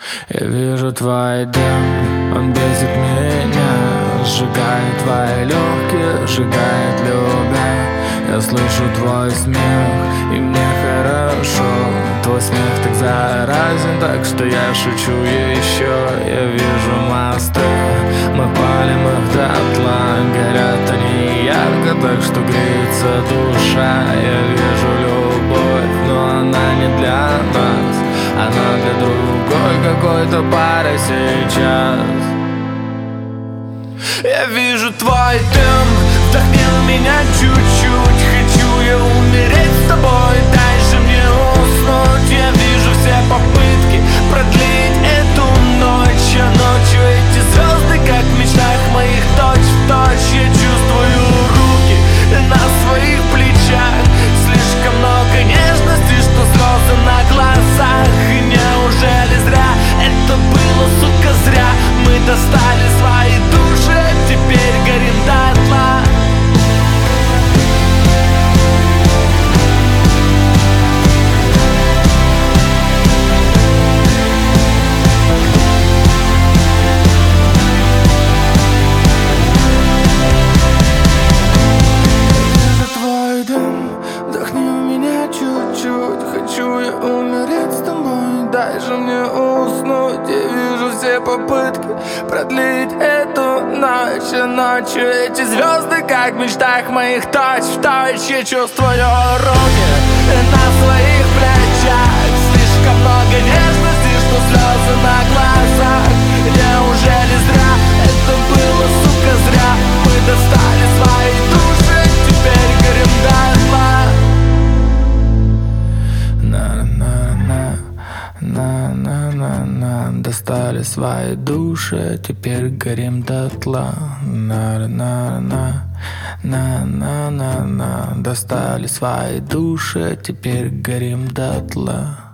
Я вижу твой дым, он бесит меня, сжигает твои легкие, сжигает любя. Я слышу твой смех, и мне хорошо. Твой смех так заразен, так что я шучу еще. Я вижу мосты, мы палим их дотла. Горят они ярко, так что греется душа. Я вижу любовь, но она не для нас, она для другой какой-то пары сейчас. Я вижу твой дым, вдохнул меня чуть-чуть. Хочу я умереть с тобой, дай же мне уснуть. Я вижу все попытки продлить эту ночь, а ночью эти звезды, как в мечтах моих, точь в точь. Я чувствую руки на своих плечах, слишком много нежности, что слезы на глазах. И неужели зря это было, сука, зря? Мы достали свои души, теперь горим дотла. Вижу твой дым, вдохни у меня чуть-чуть. Хочу я умереть с тобой, дай же мне уснуть. Я вижу все попытки продлить эту ночь, а ночью эти звезды, как в мечтах моих, точь в точь. Я чувствую руки на своих плечах, слишком много нежности, что слезы на глазах. Неужели зря это было, сука, зря? Мы достали свои души, теперь горим дотла. На-на-на-на-на-на. Достали свои души, теперь горим дотла. На-на-на-на-на-на. Достали свои души, теперь горим дотла.